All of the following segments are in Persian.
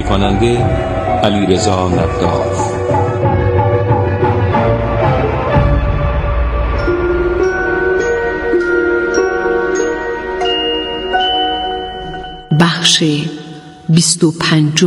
خواننده علیرضا نداف. بخش 25.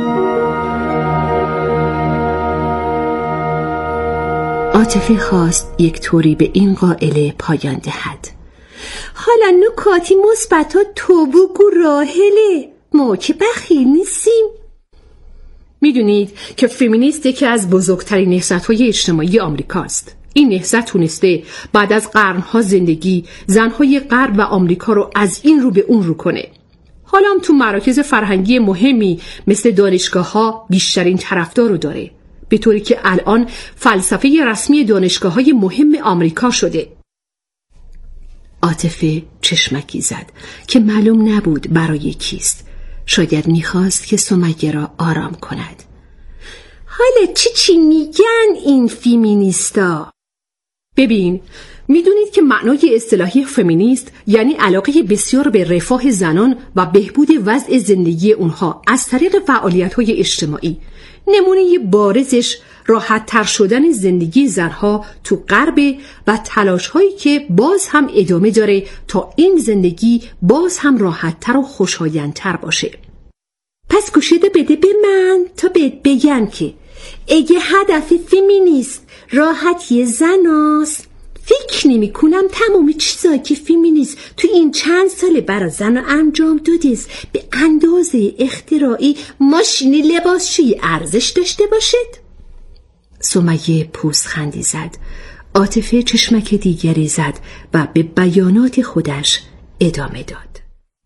عاطفه خواست یک طوری به این قائله پایان دهد: حالا نکاتی مثبت تو بگو راهله، ما که بخیل نیستیم. میدونید که فمینیست یکی از بزرگترین نهضت‌های اجتماعی آمریکاست. این نهضت تونسته بعد از قرنها زندگی زنهای غرب و آمریکا رو از این رو به اون رو کنه. حالا هم تو مراکز فرهنگی مهمی مثل دانشگاه‌ها بیشترین طرفدار رو داره، به طوری که الان فلسفه رسمی دانشگاه‌های مهم آمریکا شده. عاطفه چشمکی زد که معلوم نبود برای کیست. شاید میخواست که سمیه را آرام کند. حالا چی میگن این فمینیستا؟ ببین، میدونید که معنای اصطلاحی فمینیست یعنی علاقه بسیار به رفاه زنان و بهبود وضع زندگی اونها از طریق فعالیت‌های اجتماعی. نمونه بارزش راحت تر شدن زندگی زنها تو غرب و تلاش‌هایی که باز هم ادامه داره تا این زندگی باز هم راحت تر و خوشایندتر باشه. پس گوشیده بده به من تا بهت بگم که اگه هدف فمینیست راحتی زناست، فکر نمی کنم تمام چیزایی که فمینیست تو این چند ساله برای زن انجام دادیست به اندازه اختراعی ماشین لباسشویی ارزش داشته باشد. سمیه پوزخندی زد. عاطفه چشمک دیگری زد و به بیانات خودش ادامه داد.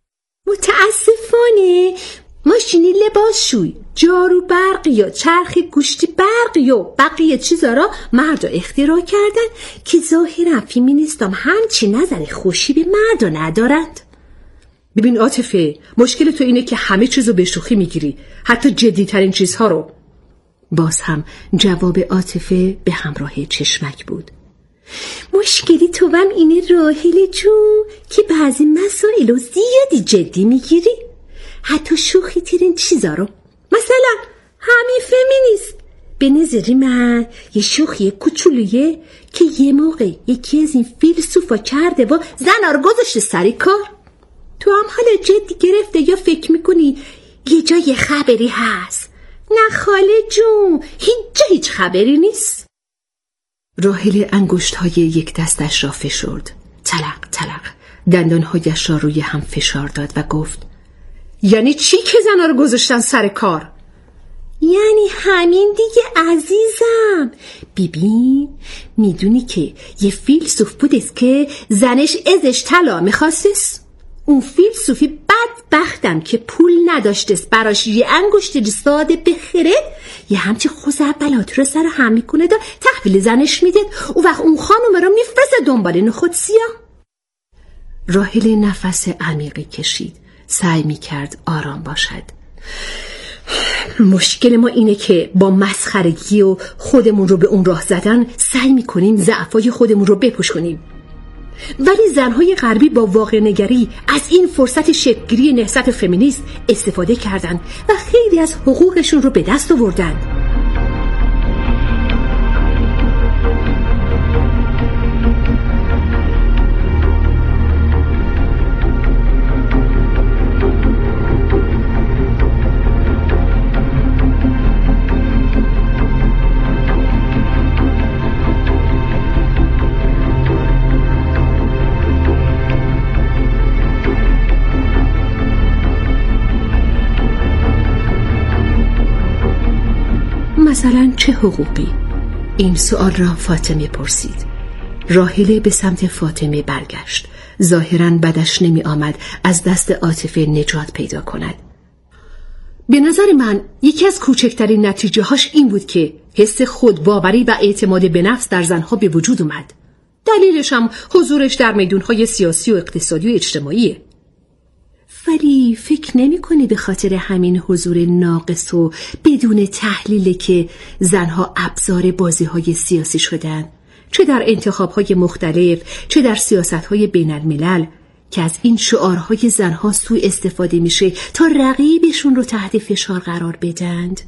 متاسفانه ماشین لباسشویی، جارو برق یا چرخ گوشت برق یا بقیه چیزا را مردا اختراع کردن که ظاهرا فمینیستام همچی نظر خوشی به مردا ندارند. ببین عاطفه، مشکل تو اینه که همه چیزو به شوخی میگیری، حتی جدی ترین چیزها رو. باز هم جواب عاطفه به همراه چشمک بود. مشکلی تو هم اینه راهله جون که بعضی مسائل رو زیادی جدی میگیری، حتی شوخی ترین چیزا رو. مثلا همین فمینیست به نظری من یه شوخی کوچولویه که یه موقع یکی از این فیلسوفا کرده و زنا رو گذاشته سر کار. تو هم حالا جدی گرفته یا فکر میکنی یه جای خبری هست؟ نه خاله جون، هیچ خبری نیست. راهله انگشت‌های یک دستش را فشرد. تلق تلق دندانهایش را روی هم فشار داد و گفت: یعنی چی که زنا رو گذاشتن سر کار؟ یعنی همین دیگه عزیزم. ببین، میدونی که یه فیلسوف بودست که زنش ازش طلا میخواستست؟ اون فیلسوفی بدبختم که پول نداشتست براش یه انگشتری ساده بخره، یه همچه خزعبلات رو سر هم میکنه دا تحویل زنش میدید. اون وقت اون خانم رو میفرسته دنبال نخود سیاه. راهله نفس عمیقی کشید. سعی میکرد آرام باشد. مشکل ما اینه که با مسخرگی و خودمون رو به اون راه زدن سعی میکنیم ضعفای خودمون رو بپوش کنیم. ولی زنهای غربی با واقع نگری از این فرصت شکل‌گیری نهضت فمینیست استفاده کردند و خیلی از حقوقشون رو به دست آوردن. مثلا چه حقوقی؟ این سوال را فاطمه پرسید. راهله به سمت فاطمه برگشت. ظاهراً بدش نمی آمد از دست عاطفه نجات پیدا کند. به نظر من یکی از کوچکترین نتیجه هاش این بود که حس خودباوری و اعتماد به نفس در زنها به وجود اومد. دلیلش هم حضورش در میدونهای سیاسی و اقتصادی و اجتماعیه. ولی فکر نمی کنی به خاطر همین حضور ناقص و بدون تحلیله که زنها ابزار بازی‌های سیاسی شدن؟ چه در انتخاب‌های مختلف، چه در سیاست‌های بین‌الملل، که از این شعارهای زنها سوء استفاده میشه تا رقیبشون رو تحت فشار قرار بدند؟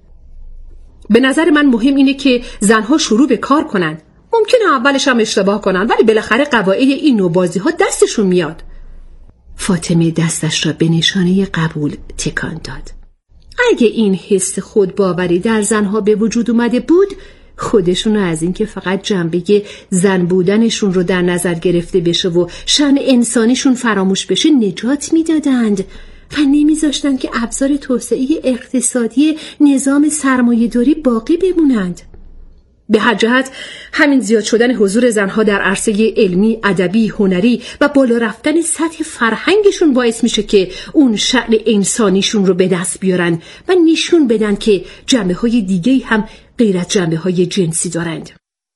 به نظر من مهم اینه که زنها شروع به کار کنن. ممکنه اولش هم اشتباه کنن ولی بالاخره قواعد این نوع بازی‌ها دستشون میاد. فاطمه دستش را به نشانه قبول تکان داد. اگه این حس خودباوری در زنها به وجود اومده بود، خودشون از این که فقط جنبه زن بودنشون رو در نظر گرفته بشه و شأن انسانیشون فراموش بشه نجات میدادند و نمیذاشتن که ابزار توسعه اقتصادی نظام سرمایه‌داری باقی بمونند. به هر جهت همین زیاد شدن حضور زنها در عرصه علمی، ادبی، هنری و بالا رفتن سطح فرهنگشون باعث میشه که اون شأن انسانیشون رو به دست بیارن و نشون بدن که جنبه‌های دیگه‌ای هم غیر از جنبه‌های جنسی دارند.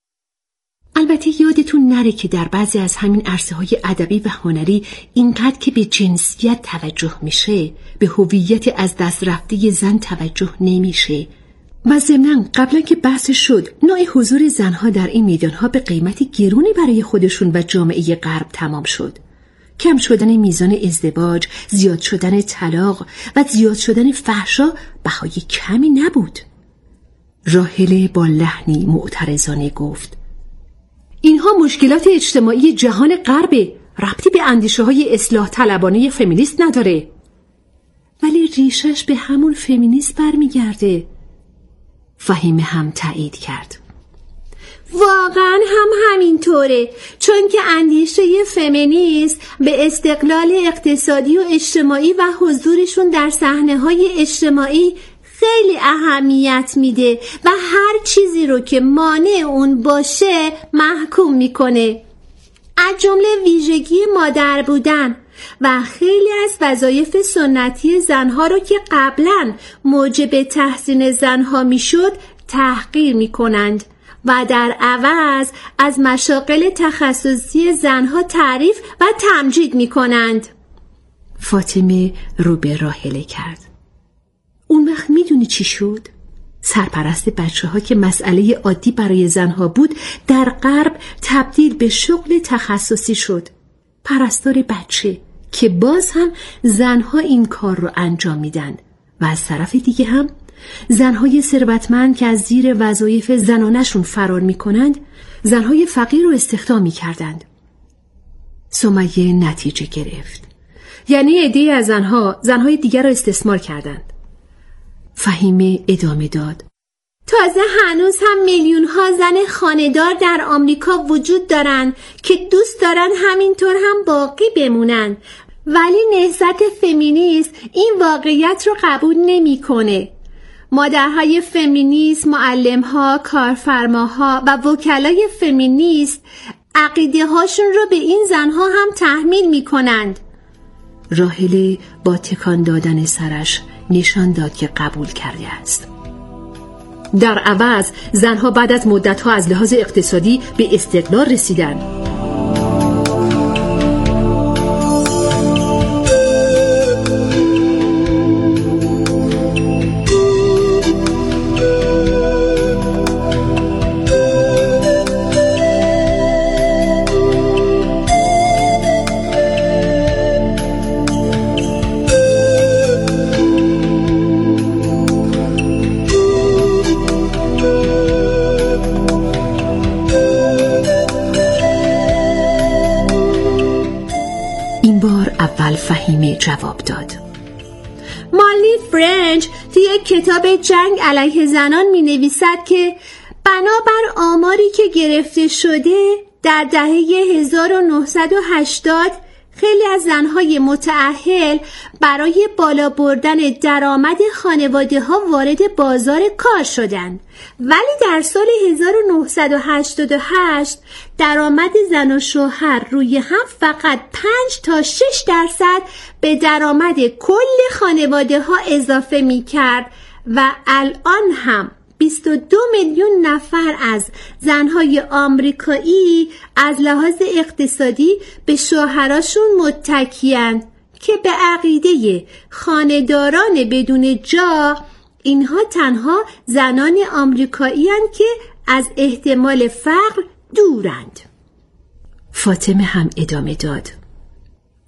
البته یادتون نره که در بعضی از همین عرصه‌های ادبی و هنری اینقدر که به جنسیت توجه میشه، به هویت از دست رفته زن توجه نمیشه. و ضمناً قبلا که بحث شد نوع حضور زنها در این میدانها به قیمت گرونی برای خودشون و جامعه غرب تمام شد. کم شدن میزان ازدواج، زیاد شدن طلاق و زیاد شدن فحشا بهای کمی نبود. راحله با لحنی معترضانه گفت: اینها مشکلات اجتماعی جهان غربه، ربطی به اندیشه‌های اصلاح طلبانه فمینیست نداره. ولی ریشش به همون فمینیست برمیگرده. فهیمه هم تایید کرد. واقعا هم همینطوره، چون که اندیشه فمینیست به استقلال اقتصادی و اجتماعی و حضورشون در صحنه‌های اجتماعی خیلی اهمیت میده و هر چیزی رو که مانع اون باشه محکوم میکنه، از جمله ویژگی مادر بودن و خیلی از وظایف سنتی زنها رو که قبلا موجب تحسین زنها میشد تحقیر میکنند و در عوض از مشاغل تخصصی زنها تعریف و تمجید میکنند. فاطمه رو به راحله کرد. اون وقت میدونی چی شد؟ سرپرست بچه‌ها که مسئله عادی برای زنها بود در غرب تبدیل به شغل تخصصی شد. پرستار بچه، که باز هم زنها این کار رو انجام میدن و از طرف دیگه هم زنهای ثروتمند که از زیر وظایف زنانشون فرار میکنند زنهای فقیر رو استخدام میکردند. سمیه نتیجه گرفت. یعنی عده‌ای از زنهای دیگر رو استثمار کردند. فهیمه ادامه داد: تازه هنوز هم میلیون ها زن خانه‌دار در آمریکا وجود دارن که دوست دارن همینطور هم باقی بمونن، ولی نهضت فمینیست این واقعیت رو قبول نمی‌کنه. مادرهای فمینیست، معلم‌ها، کارفرماها و وکلای فمینیست عقیده هاشون رو به این زنها هم تحمیل می‌کنند. راحله با تکان دادن سرش نشان داد که قبول کرده است. در عوض زنها بعد از مدت‌ها از لحاظ اقتصادی به استقلال رسیدن. فهیمه جواب داد. مالی فرنج توی کتاب جنگ علیه زنان می نویسد که بنابر آماری که گرفته شده در دهه 1980 خیلی از زنهای متأهل برای بالا بردن درآمد خانواده ها وارد بازار کار شدند، ولی در سال 1988 درآمد زن و شوهر روی هم فقط 5 تا 6% به درآمد کل خانواده ها اضافه می کرد و الان هم 22 میلیون نفر از زنهای آمریکایی از لحاظ اقتصادی به شوهراشون متکی‌اند که به عقیده خانه‌داران بدون جا اینها تنها زنان آمریکایی هستند که از احتمال فقر دورند. فاطمه هم ادامه داد.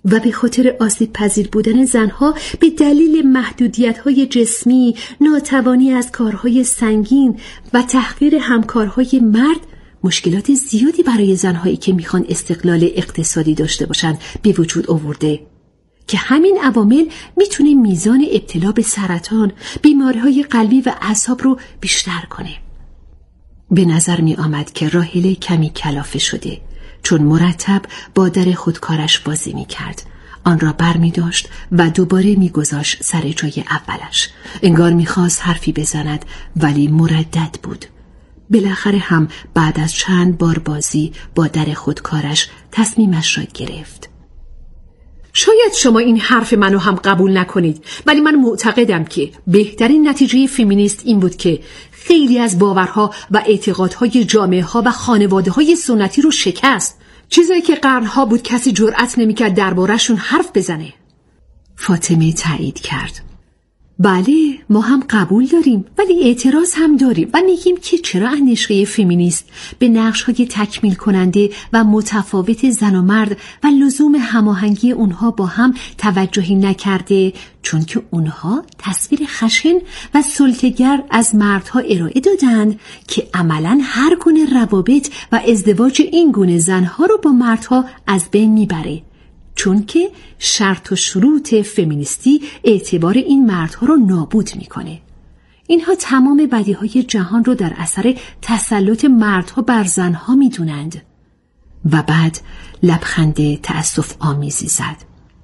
و به خاطر آسیب پذیر بودن زنها به دلیل محدودیت‌های جسمی، ناتوانی از کارهای سنگین و تحقیر همکارهای مرد، مشکلات زیادی برای زنهایی که میخوان استقلال اقتصادی داشته باشند به وجود آورده که همین عوامل میتونه میزان ابتلا به سرطان، بیماری‌های قلبی و اعصاب رو بیشتر کنه. به نظر می آمد که راحله کمی کلافه شده، چون مرتب با در خودکارش بازی می کرد. آن را بر می داشت و دوباره می گذاشت سر جای اولش. انگار می خواست حرفی بزند ولی مردد بود. بالاخره هم بعد از چند بار بازی با در خودکارش تصمیمش را گرفت. شاید شما این حرف منو هم قبول نکنید، ولی من معتقدم که بهترین نتیجه فمینیست این بود که خیلی از باورها و اعتقادهای جامعه ها و خانواده های سنتی رو شکست، چیزایی که قرنها بود کسی جرأت نمی‌کرد درباره‌شون حرف بزنه. فاطمه تایید کرد. بله، ما هم قبول داریم ولی اعتراض هم داریم و میگیم که چرا اندیشه فمینیست به نقش‌های تکمیل کننده و متفاوت زن و مرد و لزوم هماهنگی اونها با هم توجهی نکرده، چون که اونها تصویر خشن و سلطه‌گر از مردها ارائه دادند که عملاً هر گونه روابط و ازدواج این گونه زنها رو با مردها از بین میبره، چون که شرط و شروط فمینیستی اعتبار این مردها رو نابود میکنه. اینها تمام بدیهای جهان رو در اثر تسلط مردها بر زنها میدونند. و بعد لبخند تأسف آمیزی زد.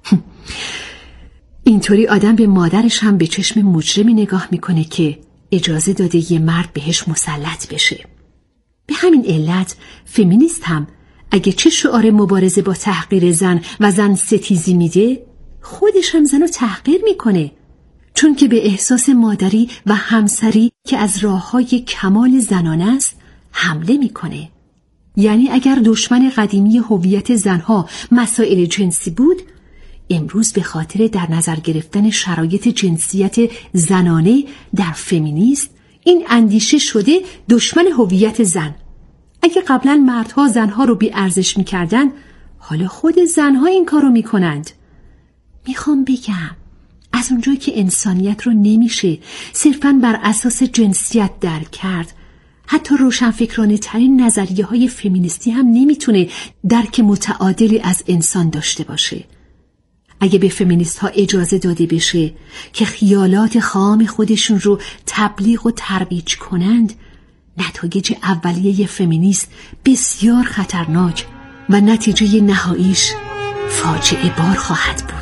اینطوری آدم به مادرش هم به چشم مجرمی نگاه میکنه که اجازه داده یه مرد بهش مسلط بشه. به همین علت فمینیست هم اگه چه شعار مبارزه با تحقیر زن و زن ستیزی میده، خودش هم زن رو تحقیر میکنه، چون که به احساس مادری و همسری که از راههای کمال زنانه است حمله میکنه. یعنی اگر دشمن قدیمی هویت زنها مسائل جنسی بود، امروز به خاطر در نظر گرفتن شرایط جنسیت زنانه در فمینیست این اندیشه شده دشمن هویت زن. اگه قبلا مردها زنها رو بی ارزش میکردن، حالا خود زنها این کارو میکنند. میخوام بگم از اونجایی که انسانیت رو نمیشه صرفاً بر اساس جنسیت درک کرد، حتی روشنفکرانه ترین نظریه های فمینیستی هم نمیتونه درک متعادلی از انسان داشته باشه. اگه به فمینیست ها اجازه داده بشه که خیالات خام خودشون رو تبلیغ و ترویج کنند، نتایج اولیه فمینیست بسیار خطرناک و نتیجه نهاییش فاجعه بار خواهد بود.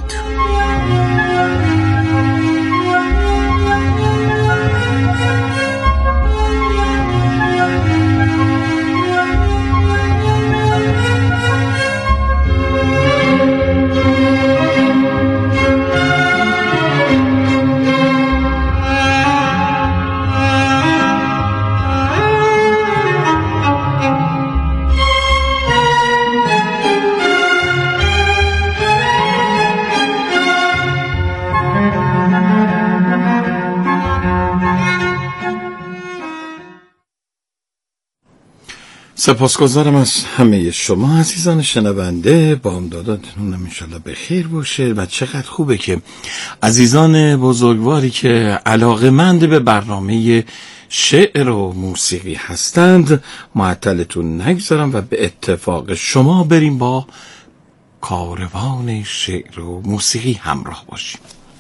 سپاسگزارم از همه شما عزیزان شنونده. بامدادتون انشالله به خیر باشه. و چقدر خوبه که عزیزان بزرگواری که علاقه‌مند به برنامه شعر و موسیقی هستند معطلتون نگذارم و به اتفاق شما بریم با کاروان شعر و موسیقی همراه باشیم.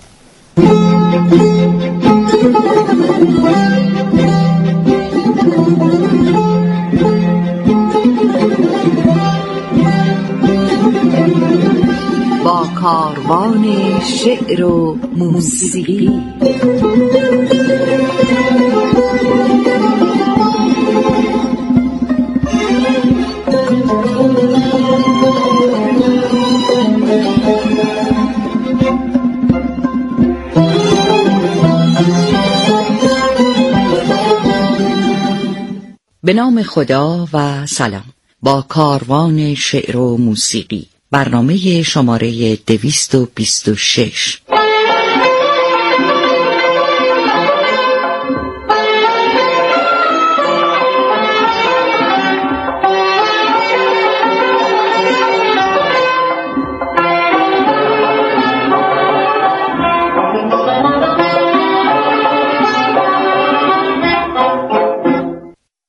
با کاروان شعر و موسیقی. به نام خدا و سلام. با کاروان شعر و موسیقی، برنامه شماره 226.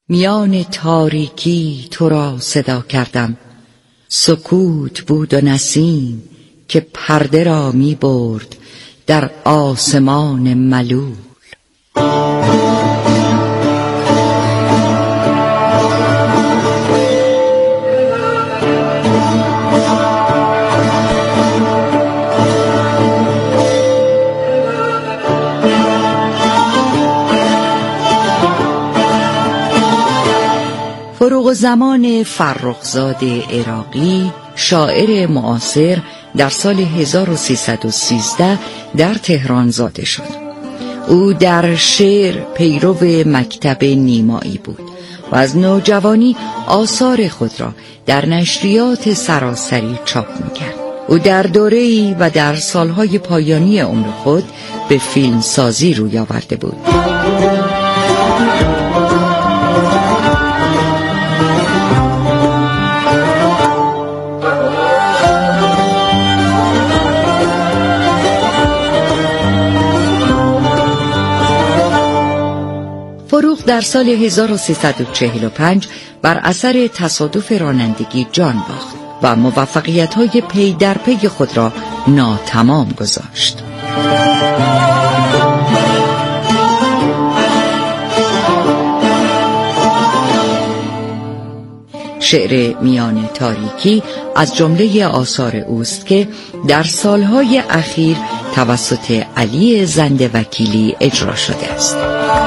میان تاریکی تو را صدا کردم، سکوت بود و نسیم که پرده را می برد در آسمان ملول. فروغ زمان فرخزاد عراقی، شاعر معاصر، در سال 1313 در تهران زاده شد. او در شعر پیرو مکتب نیمایی بود و از نوجوانی آثار خود را در نشریات سراسری چاپ می‌کرد. او در دوره‌ای و در سالهای پایانی عمر خود به فیلمسازی روی آورده بود. فروغ در سال 1345 بر اثر تصادف رانندگی جان باخت و موفقیت‌های پی در پی خود را ناتمام گذاشت. شعر میان تاریکی از جمله آثار اوست که در سالهای اخیر توسط علی زنده وکیلی اجرا شده است.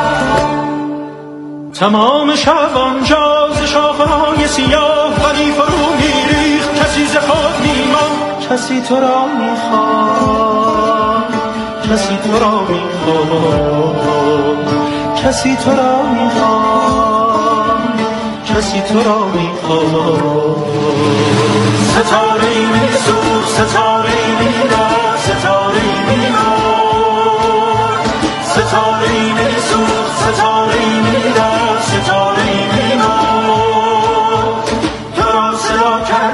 تمام شب آنجا ز شاخه‌های سیاه ولی فرو می‌ریخت، کسی ز خود می‌ماند، کسی تو را می‌خواد، کسی تو را می‌خواد، کسی تو را می‌خواد، کسی تو را می‌خواد. ستاره‌ای می‌سوخت، ستاره‌ای می‌رفت، ستاره‌ای می‌مرد، ستاره‌ای می‌سوخت، ستاره‌ای می‌رفت، ستاره‌ای می‌مرد. تو را صدا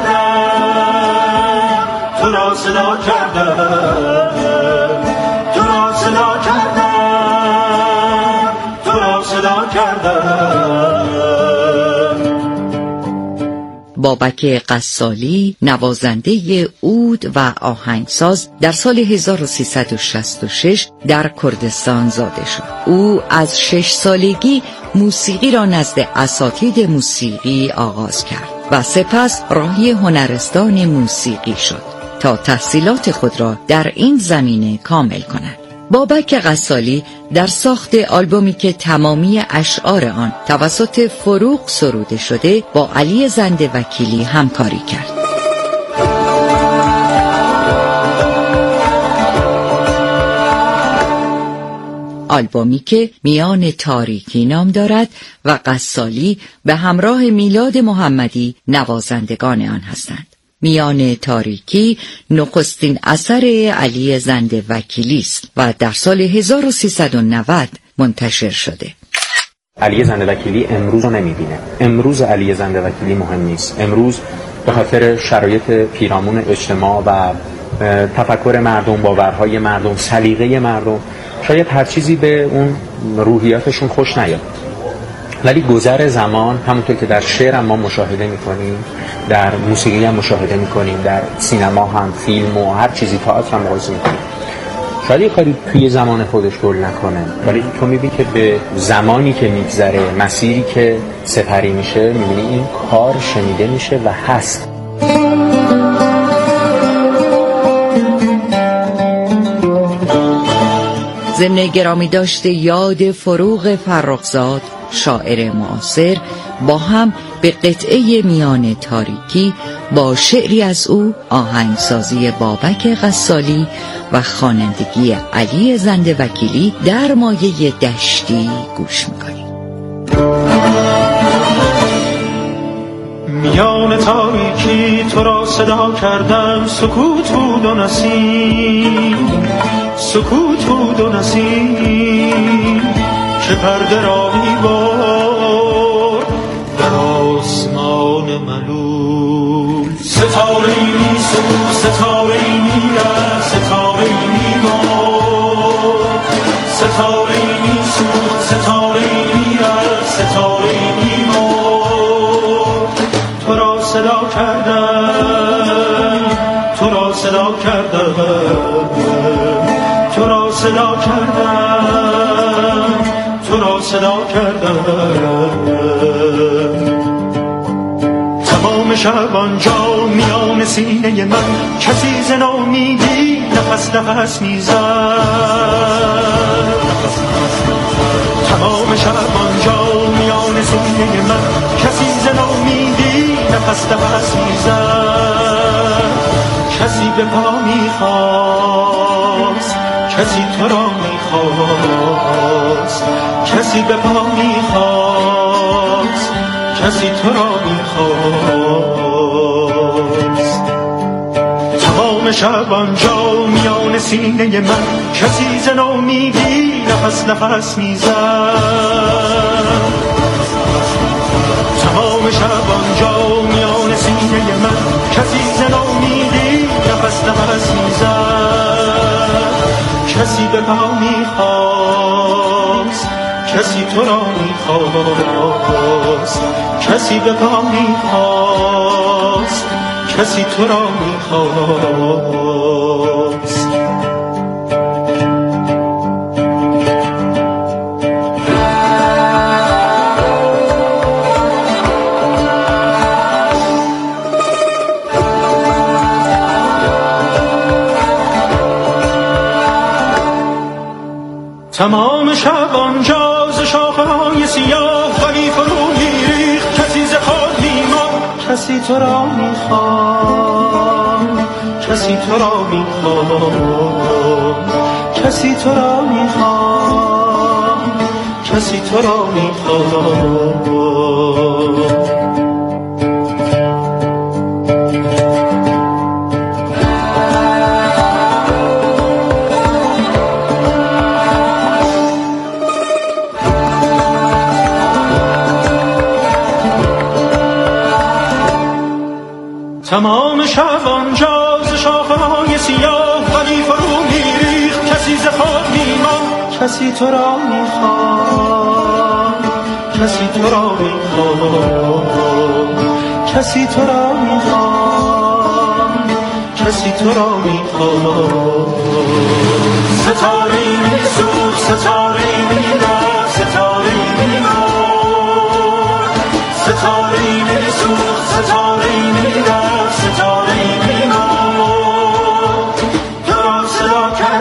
کردم، تو را صدا کردم، تو را صدا کردم، تو را صدا کردم. بابک قصالی، نوازنده عود و آهنگساز، در سال 1366 در کردستان زاده شد. او از 6 سالگی موسیقی را نزد اساتید موسیقی آغاز کرد و سپس راهی هنرستان موسیقی شد تا تحصیلات خود را در این زمینه کامل کند. بابک قصالی در ساخت آلبومی که تمامی اشعار آن توسط فروغ سروده شده با علی زنده وکیلی همکاری کرد. آلبومی که میان تاریکی نام دارد و قصالی به همراه میلاد محمدی نوازندگان آن هستند. میان تاریکی نخستین اثر علی زنده وکیلی است و در سال 1390 منتشر شده. علی زنده وکیلی امروز رو نمیبینه. امروز علی زنده وکیلی مهم نیست. امروز به خاطر شرایط پیرامون اجتماع و تفکر مردم، باورهای مردم، سلیقه مردم، شاید هر چیزی به اون روحیاتشون خوش نیاد. ولی گذر زمان، همونطور که در شعر هم ما مشاهده میکنیم، در موسیقی هم مشاهده میکنیم، در سینما هم، فیلم و هر چیزی، تئاتر هم مقایسه میکنیم، شاید یه کاری توی زمان خودش گل نکنه، ولی تو میبینی که به زمانی که میگذره، مسیری که سپری میشه، میبینی این کار شنیده میشه و هست. ضمن گرامی داشته یاد فروغ فرخزاد، شاعر معاصر، با هم به قطعه میان تاریکی با شعری از او، آهنگسازی بابک قصالی و خوانندگی علی زنده وکیلی در مایه دشتی گوش میکنیم. میان تاریکی تو را صدا کردم، سکوت بود و نسیم، سکوت بود و نسیم که پرده را می‌برد در آسمان ملول. ستاره‌ای می‌سوخت، ستاره‌ای می‌رفت، ستاره‌ای می‌مرد، ستاره‌ای می‌سوخت، ستاره‌ای می‌رفت، ستاره‌ای می‌مرد. صدا کردم. تمام شب آنجا میان سینه من کسی ز ناامیدی نفس نفس میزد. تمام شب آنجا میان سینه من کسی ز ناامیدی نفس نفس میزد. کسی به پا میخواست، کسی تو را میخواست، کسی به پا میخواست، کسی تو را میخواست. تمام شب آنجا میان سینه من کسی ز ناامیدی نفس نفس میزد. تمام شب آنجا میان سینه من کسی ز ناامیدی نفس نفس میزد. کسی به پا میخواست، کسی تو را میخواست، کسی به پا میخواست، کسی تو را میخواست. تمام شب آنجا ز شاخه‌های سیاه خلی فرو می‌ریخت. کسی ز خود می‌ماند، کسی تو را می‌خواند، کسی تو را می‌خواند، کسی تو را می‌خواند، کسی تو را می‌خواند. تمام شب آنجا ز شاخه‌های سیاه خلی فرو می‌ریخت. کسی ز خود می‌ماند، کسی تو را می‌خواند، کسی تو را می‌خواند، کسی تو را می‌خواند، کسی تو را می‌خواند. ستاره‌ای می‌سوخت، ستاره‌ای می‌رفت، ستاره‌ای می‌مرد، ستاره‌ای می‌سوخت، ستاره‌ای می‌رفت، ستاره‌ای می‌مرد. تو را صدا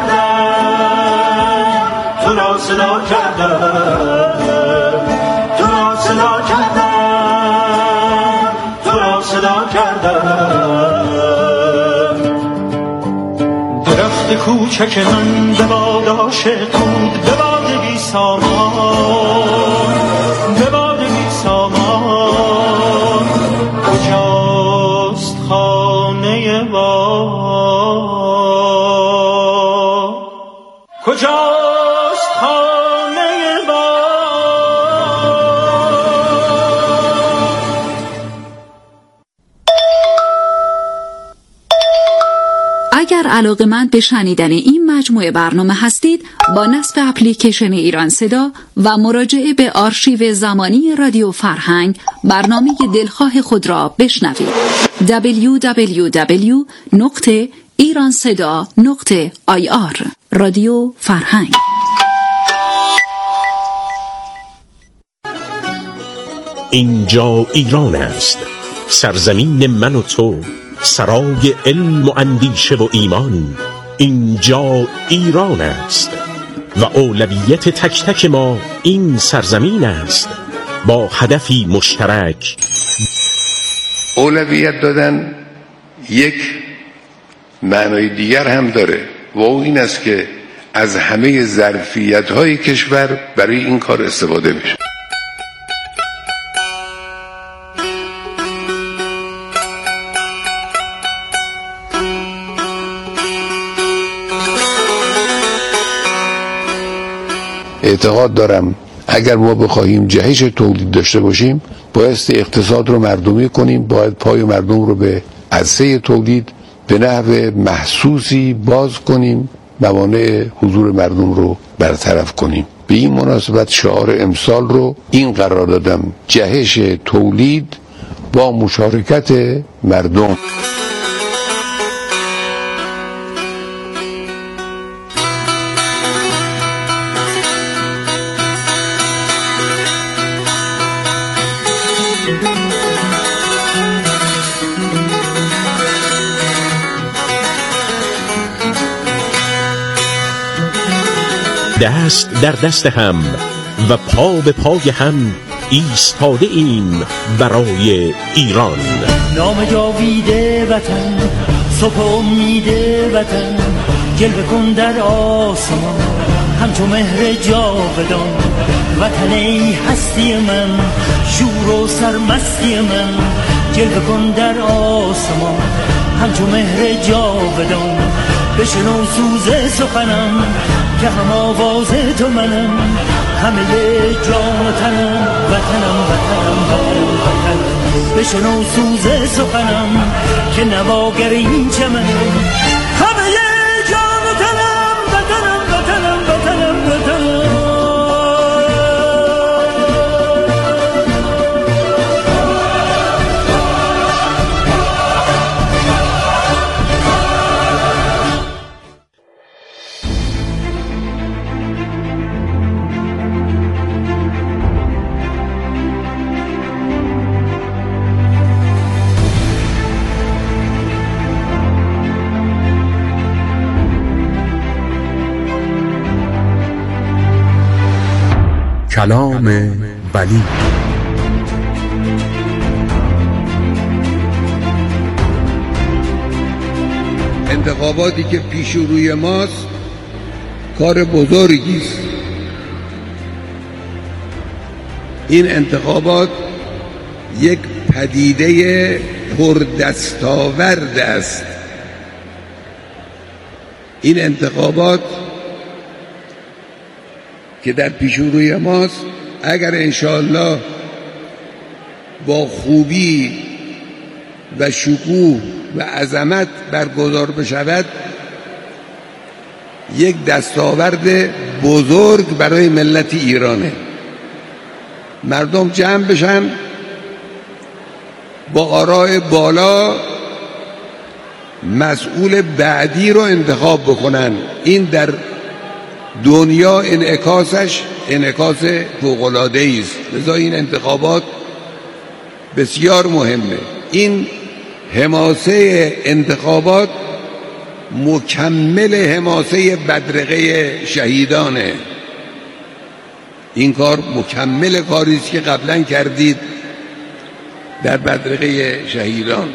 کردم، تو را صدا کردم، تو را صدا کردم، تو را صدا کردم. درخت کوچک من به باد عاشق بود، به باد بی سامان، به باد بی سامان. کجاست خانه با، کجاست خانه با. اگر علاقه‌مند به شنیدن این مجموعه برنامه هستید، با نصب اپلیکیشن ایران صدا و مراجعه به آرشیو زمانی رادیو فرهنگ برنامه دلخواه خود را بشنوید. www.iranseda.ir رادیو فرهنگ. اینجا ایران است، سرزمین من و تو، سرای علم و اندیشه و ایمان. اینجا ایران است و اولویت تک تک ما این سرزمین است، با هدفی مشترک. اولویت دادن یک معنای دیگر هم داره و اون این است که از همه ظرفیت‌های کشور برای این کار استفاده میشه. اعتقاد دارم اگر ما بخواهیم جهش تولید داشته باشیم، بایستی اقتصاد رو مردمی کنیم، باید پای مردم رو به عرصه تولید به نحو محسوسی باز کنیم، موانع حضور مردم رو برطرف کنیم. به این مناسبت شعار امسال رو این قرار دادم: جهش تولید با مشارکت مردم. دست در دست هم و پا به پای هم ایستاده ایم برای ایران. نام جاویده وطن، صبح امید وطن، جلوه کن در آسمان همچو مهر جاودان. وطن ای هستی من، شور و سرمستی من، جلوه کن در آسمان همچو مهر جاودان. بشنو سوز سخنم که هم آواز تو منم، همه جان و تنم وطنم وطنم وطنم وطنم. بشنو سوز سخنم که نواگر این چمنم، همه جان و تنم وطنم وطنم وطنم وطنم. کلام ولی. انتخاباتی که پیش روی ماست کار بزرگی است. این انتخابات یک پدیده پردستاورد است. این انتخابات که در پیش روی ماست اگر انشاءالله با خوبی و شکوه و عظمت برگزار بشود یک دستاورد بزرگ برای ملت ایرانه. مردم جمع بشن با آراء بالا مسئول بعدی رو انتخاب بکنن. این در دنیا انعکاسش انعکاس فوق‌العاده‌ای است. لذا این انتخابات بسیار مهمه. این حماسه انتخابات مکمل حماسه بدرقه شهیدانه. این کار مکمل کاری است که قبلا کردید در بدرقه شهیدان.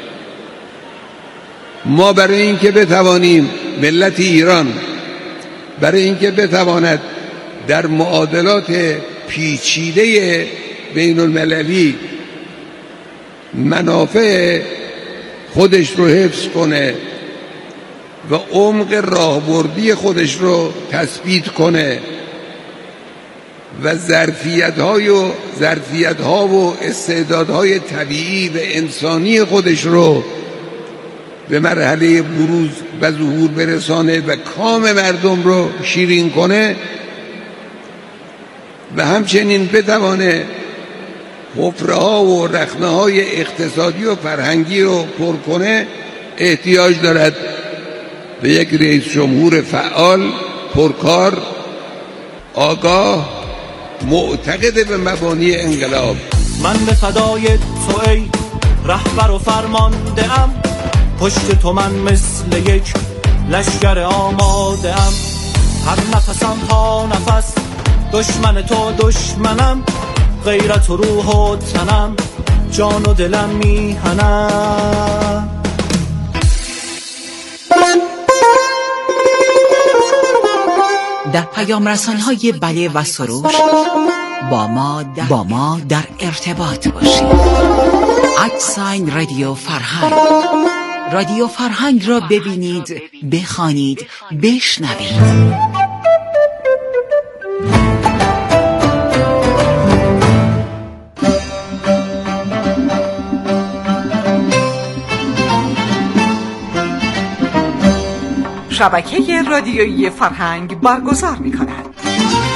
ما برای اینکه بتوانیم ملت ایران برای اینکه بتواند در معادلات پیچیده بین المللی منافع خودش رو حفظ کنه و عمق راهبردی خودش رو تثبیت کنه و ظرفیت‌ها و استعدادهای طبیعی و انسانی خودش رو به مرحله بروز و ظهور برسانه و کام مردم رو شیرین کنه و همچنین بتوانه حفره‌ها و رخنه‌های اقتصادی و فرهنگی رو پر کنه، احتیاج دارد به یک رئیس جمهور فعال، پرکار، آگاه، معتقد به مبانی انقلاب. من به فدای تو ای رهبر و فرمانده ام، پشت تو من مثل یک لشگر آماده ام. هر نفسم تا نفس دشمن تو دشمنم، غیرت و روح و تنم جان و دلم میهنم. در پیام رسان‌های بله و سروش با ما در ارتباط باشید. @ رادیو فرهنگ. رادیو فرهنگ را ببینید، بخوانید، بشنوید. شبکه رادیویی فرهنگ برگزار می‌کند.